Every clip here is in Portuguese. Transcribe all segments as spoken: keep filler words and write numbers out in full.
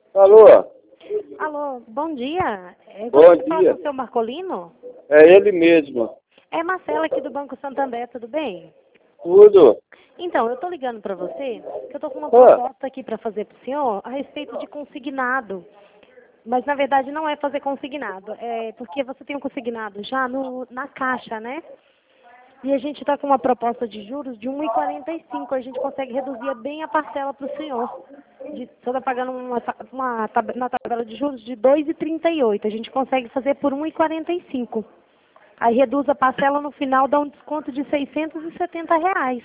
Alô? Alô, bom dia. É, Bom você fala dia. com o seu Marcolino? É ele mesmo. É Marcela aqui do Banco Santander, tudo bem? Tudo? Então, eu tô ligando para você, que eu tô com uma Ah, proposta aqui para fazer pro senhor a respeito de consignado. Mas na verdade não é fazer consignado, é porque você tem um consignado já no, na caixa, né? E a gente está com uma proposta de juros de um vírgula quarenta e cinco. A gente consegue reduzir bem a parcela para o senhor. De, você está pagando uma, uma, tab- na tabela de juros de dois vírgula trinta e oito. A gente consegue fazer por um vírgula quarenta e cinco. Aí reduz a parcela no final, dá um desconto de seiscentos e setenta reais.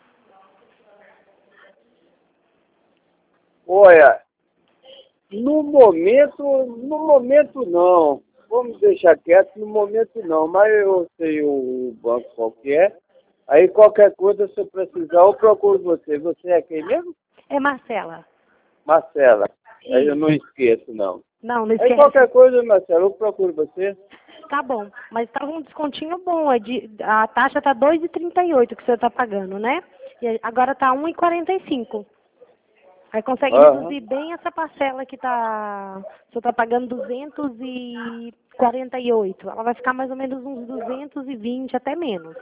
olha, no momento, no momento não. Vamos deixar quieto, no momento não. Mas eu sei o banco qualquer. Aí qualquer coisa, se eu precisar, eu procuro você. Você é quem mesmo? É Marcela. Marcela. Aí eu Isso. não esqueço, não. Não, não Aí esquece. qualquer coisa, Marcela, eu procuro você. Tá bom, mas tá um descontinho bom. É de, a taxa tá dois vírgula trinta e oito que você tá pagando, né? E agora tá um vírgula quarenta e cinco. Aí consegue Aham. reduzir bem essa parcela que tá, você está pagando duzentos e quarenta e oito. Ela vai ficar mais ou menos uns duzentos e vinte, até menos.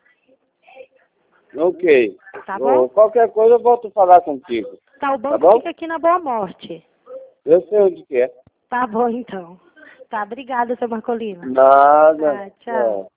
Ok. Tá Ô, bom? qualquer coisa eu volto a falar contigo. Tá, o Tá banco bom? fica aqui na Boa Morte. Eu sei onde que é. Tá bom, então. Tá, obrigada, seu Marcolino. Nada. Tá, tchau. Tchau.